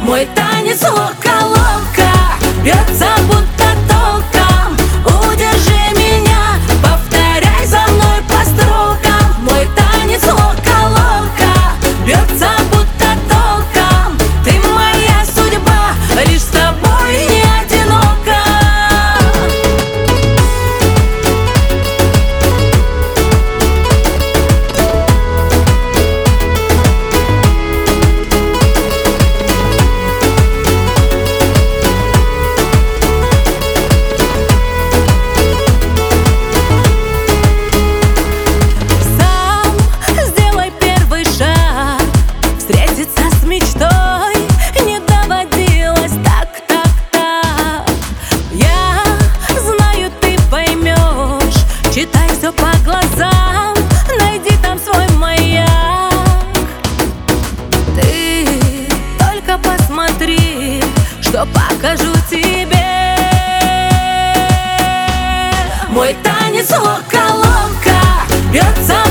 Мой танец лока-лока бьется будто током. Удержи меня, повторяй за мной по строкам. Мой танец лока-лока бьется будто током. Ты моя судьба, лишь с тобой не одинока. Встретиться с мечтой не доводилось так. Я знаю, ты поймешь. Читай все по глазам, найди там свой маяк. Ты только посмотри, что покажу тебе. Мой танец лока-лока бьется